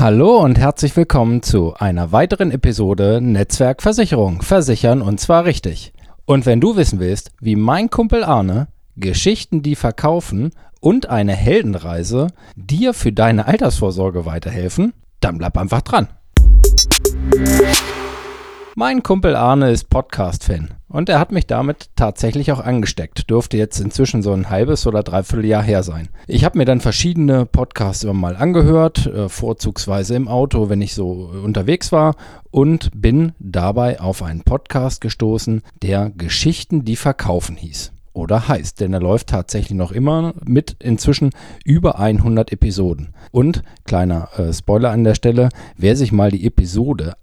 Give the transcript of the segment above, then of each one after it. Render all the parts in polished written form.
Hallo und herzlich willkommen zu einer weiteren Episode Netzwerkversicherung. Versichern und zwar richtig. Und wenn du wissen willst, wie mein Kumpel Arne Geschichten, die verkaufen und eine Heldenreise dir für deine Altersvorsorge weiterhelfen, dann bleib einfach dran. Mein Kumpel Arne ist Podcast-Fan und er hat mich damit tatsächlich auch angesteckt. Dürfte jetzt inzwischen so ein halbes oder dreiviertel Jahr her sein. Ich habe mir dann verschiedene Podcasts immer mal angehört, vorzugsweise im Auto, wenn ich so unterwegs war, und bin dabei auf einen Podcast gestoßen, der Geschichten, die verkaufen hieß. Oder heißt, denn er läuft tatsächlich noch immer mit inzwischen über 100 Episoden. Und, kleiner Spoiler an der Stelle, wer sich mal die Episode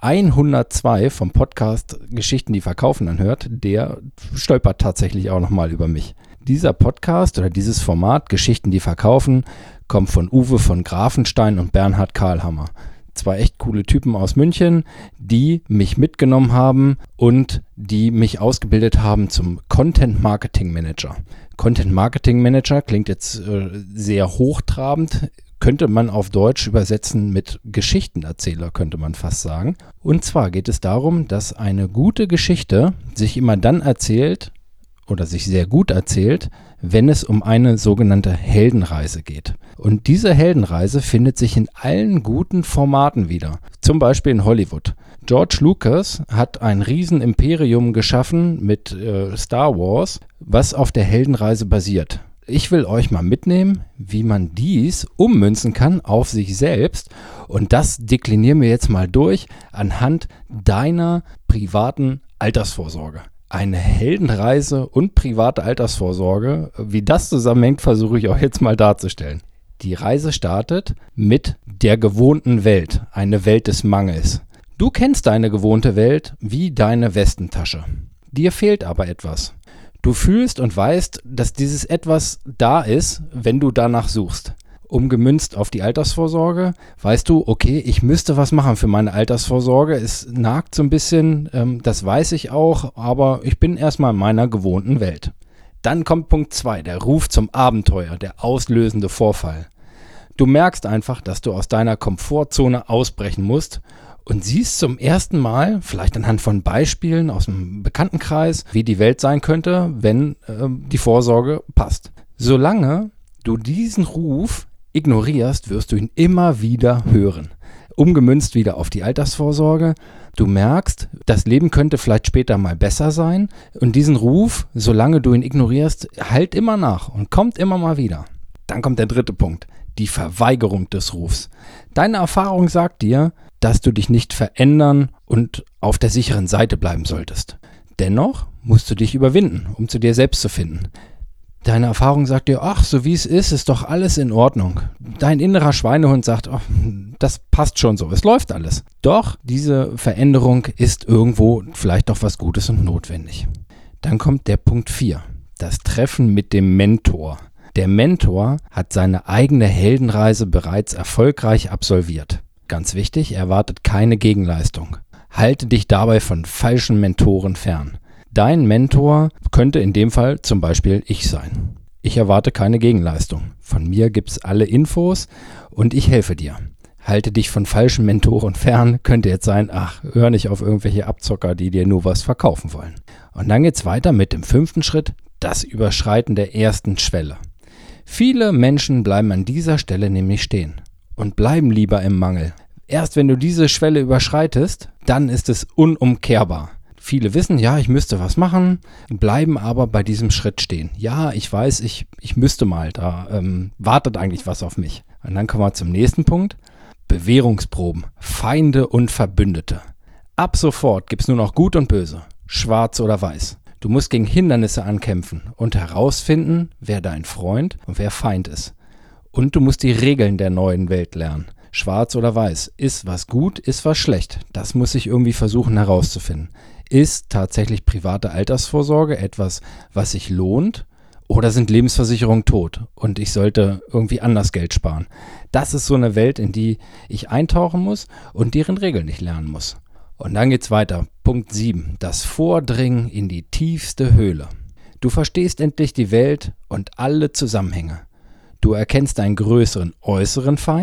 102 vom Podcast Geschichten, die verkaufen anhört, der stolpert tatsächlich auch nochmal über mich. Dieser Podcast oder dieses Format Geschichten, die verkaufen, kommt von Uwe von Grafenstein und Bernhard Karlhammer. Zwei echt coole Typen aus München, die mich mitgenommen haben und die mich ausgebildet haben zum Content Marketing Manager. Content Marketing Manager klingt jetzt sehr hochtrabend, könnte man auf Deutsch übersetzen mit Geschichtenerzähler, könnte man fast sagen. Und zwar geht es darum, dass eine gute Geschichte sich immer dann erzählt oder sich sehr gut erzählt, wenn es um eine sogenannte Heldenreise geht. Und diese Heldenreise findet sich in allen guten Formaten wieder. Zum Beispiel in Hollywood. George Lucas hat ein Riesenimperium geschaffen mit Star Wars, was auf der Heldenreise basiert. Ich will euch mal mitnehmen, wie man dies ummünzen kann auf sich selbst. Und das deklinieren wir jetzt mal durch anhand deiner privaten Altersvorsorge. Eine Heldenreise und private Altersvorsorge, wie das zusammenhängt, versuche ich euch jetzt mal darzustellen. Die Reise startet mit der gewohnten Welt, eine Welt des Mangels. Du kennst deine gewohnte Welt wie deine Westentasche. Dir fehlt aber etwas. Du fühlst und weißt, dass dieses etwas da ist, wenn du danach suchst. Umgemünzt auf die Altersvorsorge, weißt du, okay, ich müsste was machen für meine Altersvorsorge. Es nagt so ein bisschen, das weiß ich auch, aber ich bin erstmal in meiner gewohnten Welt. Dann kommt Punkt 2, der Ruf zum Abenteuer, der auslösende Vorfall. Du merkst einfach, dass du aus deiner Komfortzone ausbrechen musst und siehst zum ersten Mal, vielleicht anhand von Beispielen aus dem Bekanntenkreis, wie die Welt sein könnte, wenn die Vorsorge passt. Solange du diesen Ruf ignorierst, wirst du ihn immer wieder hören. Umgemünzt wieder auf die Altersvorsorge. Du merkst, das Leben könnte vielleicht später mal besser sein. Und diesen Ruf, solange du ihn ignorierst, halt immer nach und kommt immer mal wieder. Dann kommt der dritte Punkt, die Verweigerung des Rufs. Deine Erfahrung sagt dir, dass du dich nicht verändern und auf der sicheren Seite bleiben solltest. Dennoch musst du dich überwinden, um zu dir selbst zu finden. Deine Erfahrung sagt dir, ach, so wie es ist doch alles in Ordnung. Dein innerer Schweinehund sagt, ach, das passt schon so, es läuft alles. Doch diese Veränderung ist irgendwo vielleicht doch was Gutes und notwendig. Dann kommt der Punkt 4, das Treffen mit dem Mentor. Der Mentor hat seine eigene Heldenreise bereits erfolgreich absolviert. Ganz wichtig, er erwartet keine Gegenleistung. Halte dich dabei von falschen Mentoren fern. Dein Mentor könnte in dem Fall zum Beispiel ich sein. Ich erwarte keine Gegenleistung. Von mir gibt's alle Infos und ich helfe dir. Halte dich von falschen Mentoren fern, könnte jetzt sein, ach, hör nicht auf irgendwelche Abzocker, die dir nur was verkaufen wollen. Und dann geht's weiter mit dem 5. Schritt, das Überschreiten der ersten Schwelle. Viele Menschen bleiben an dieser Stelle nämlich stehen und bleiben lieber im Mangel. Erst wenn du diese Schwelle überschreitest, dann ist es unumkehrbar. Viele wissen, ja, ich müsste was machen, bleiben aber bei diesem Schritt stehen. Ja, ich weiß, ich müsste mal, da wartet eigentlich was auf mich. Und dann kommen wir zum nächsten Punkt. Bewährungsproben, Feinde und Verbündete. Ab sofort gibt es nur noch Gut und Böse, Schwarz oder Weiß. Du musst gegen Hindernisse ankämpfen und herausfinden, wer dein Freund und wer Feind ist. Und du musst die Regeln der neuen Welt lernen. Schwarz oder Weiß, ist was gut, ist was schlecht. Das muss ich irgendwie versuchen herauszufinden. Ist tatsächlich private Altersvorsorge etwas, was sich lohnt? Oder sind Lebensversicherungen tot und ich sollte irgendwie anders Geld sparen? Das ist so eine Welt, in die ich eintauchen muss und deren Regeln ich lernen muss. Und dann geht's weiter. Punkt 7. Das Vordringen in die tiefste Höhle. Du verstehst endlich die Welt und alle Zusammenhänge. Du erkennst einen größeren äußeren Feind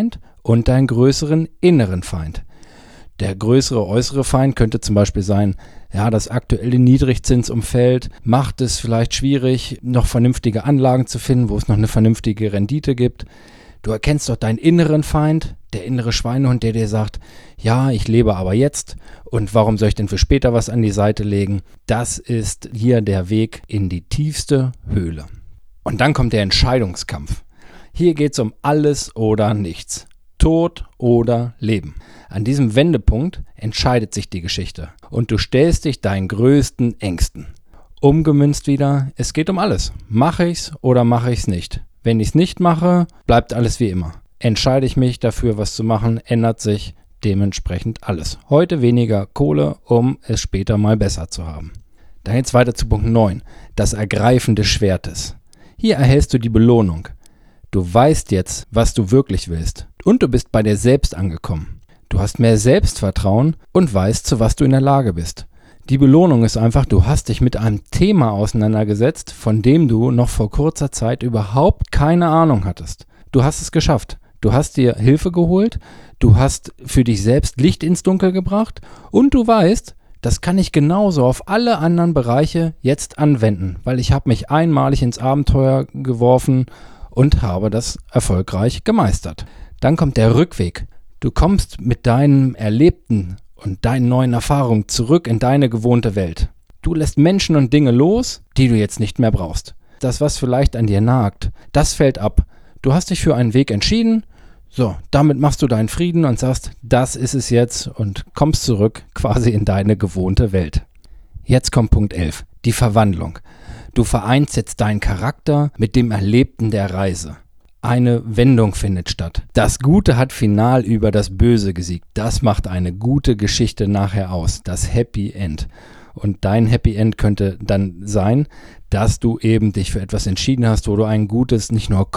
und deinen größeren inneren Feind. Der größere äußere Feind könnte zum Beispiel sein, ja, das aktuelle Niedrigzinsumfeld macht es vielleicht schwierig, noch vernünftige Anlagen zu finden, wo es noch eine vernünftige Rendite gibt. Du erkennst doch deinen inneren Feind, der innere Schweinehund, der dir sagt, ja, ich lebe aber jetzt und warum soll ich denn für später was an die Seite legen? Das ist hier der Weg in die tiefste Höhle. Und dann kommt der Entscheidungskampf. Hier geht es um alles oder nichts. Tod oder Leben. An diesem Wendepunkt entscheidet sich die Geschichte und du stellst dich deinen größten Ängsten. Umgemünzt wieder, es geht um alles. Mache ich's oder mache ich's nicht? Wenn ich's nicht mache, bleibt alles wie immer. Entscheide ich mich dafür, was zu machen, ändert sich dementsprechend alles. Heute weniger Kohle, um es später mal besser zu haben. Dann geht's weiter zu Punkt 9, das Ergreifen des Schwertes. Hier erhältst du die Belohnung. Du weißt jetzt, was du wirklich willst und du bist bei dir selbst angekommen. Du hast mehr Selbstvertrauen und weißt, zu was du in der Lage bist. Die Belohnung ist einfach, du hast dich mit einem Thema auseinandergesetzt, von dem du noch vor kurzer Zeit überhaupt keine Ahnung hattest. Du hast es geschafft. Du hast dir Hilfe geholt, du hast für dich selbst Licht ins Dunkel gebracht und du weißt, das kann ich genauso auf alle anderen Bereiche jetzt anwenden, weil ich habe mich einmalig ins Abenteuer geworfen und habe das erfolgreich gemeistert. Dann kommt der Rückweg. Du kommst mit deinem Erlebten und deinen neuen Erfahrungen zurück in deine gewohnte Welt. Du lässt Menschen und Dinge los, die du jetzt nicht mehr brauchst. Das, was vielleicht an dir nagt, das fällt ab. Du hast dich für einen Weg entschieden, so, damit machst du deinen Frieden und sagst, das ist es jetzt und kommst zurück quasi in deine gewohnte Welt. Jetzt kommt Punkt 11, die Verwandlung. Du vereinst jetzt deinen Charakter mit dem Erlebten der Reise. Eine Wendung findet statt. Das Gute hat final über das Böse gesiegt. Das macht eine gute Geschichte nachher aus. Das Happy End. Und dein Happy End könnte dann sein, dass du eben dich für etwas entschieden hast, wo du ein gutes, nicht nur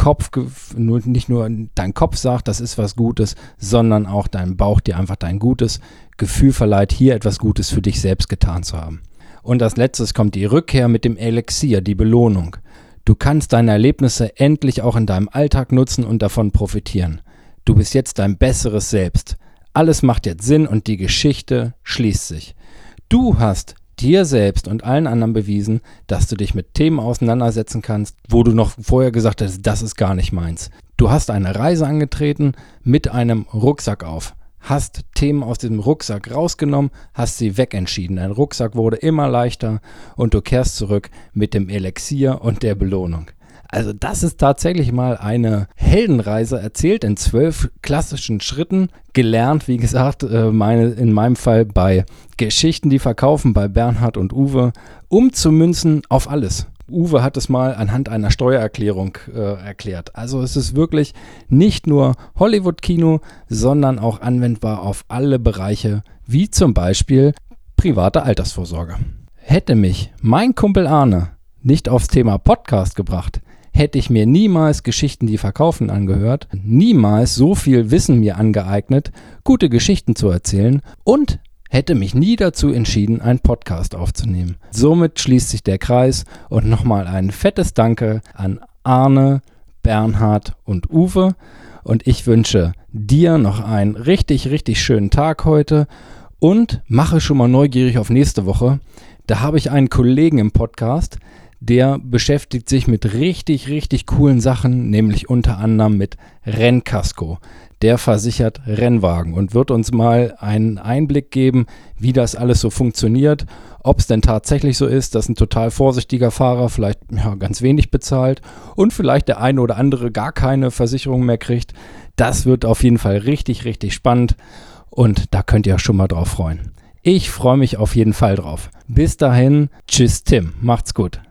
dein Kopf sagt, das ist was Gutes, sondern auch dein Bauch dir einfach dein gutes Gefühl verleiht, hier etwas Gutes für dich selbst getan zu haben. Und als letztes kommt die Rückkehr mit dem Elixier, die Belohnung. Du kannst deine Erlebnisse endlich auch in deinem Alltag nutzen und davon profitieren. Du bist jetzt dein besseres Selbst. Alles macht jetzt Sinn und die Geschichte schließt sich. Du hast dir selbst und allen anderen bewiesen, dass du dich mit Themen auseinandersetzen kannst, wo du noch vorher gesagt hast, das ist gar nicht meins. Du hast eine Reise angetreten mit einem Rucksack auf. Hast Themen aus diesem Rucksack rausgenommen, hast sie wegentschieden. Dein Rucksack wurde immer leichter und du kehrst zurück mit dem Elixier und der Belohnung. Also das ist tatsächlich mal eine Heldenreise, erzählt in 12 klassischen Schritten, gelernt, wie gesagt, in meinem Fall bei Geschichten, die verkaufen, bei Bernhard und Uwe, umzumünzen auf alles. Uwe hat es mal anhand einer Steuererklärung erklärt. Also es ist wirklich nicht nur Hollywood-Kino, sondern auch anwendbar auf alle Bereiche, wie zum Beispiel private Altersvorsorge. Hätte mich mein Kumpel Arne nicht aufs Thema Podcast gebracht, hätte ich mir niemals Geschichten, die verkaufen, angehört, niemals so viel Wissen mir angeeignet, gute Geschichten zu erzählen und hätte mich nie dazu entschieden, einen Podcast aufzunehmen. Somit schließt sich der Kreis und nochmal ein fettes Danke an Arne, Bernhard und Uwe. Und ich wünsche dir noch einen richtig, richtig schönen Tag heute und mache schon mal neugierig auf nächste Woche. Da habe ich einen Kollegen im Podcast, der beschäftigt sich mit richtig, richtig coolen Sachen, nämlich unter anderem mit Rennkasko. Der versichert Rennwagen und wird uns mal einen Einblick geben, wie das alles so funktioniert, ob es denn tatsächlich so ist, dass ein total vorsichtiger Fahrer vielleicht ganz wenig bezahlt und vielleicht der eine oder andere gar keine Versicherung mehr kriegt. Das wird auf jeden Fall richtig, richtig spannend und da könnt ihr euch schon mal drauf freuen. Ich freue mich auf jeden Fall drauf. Bis dahin, tschüss Tim, macht's gut.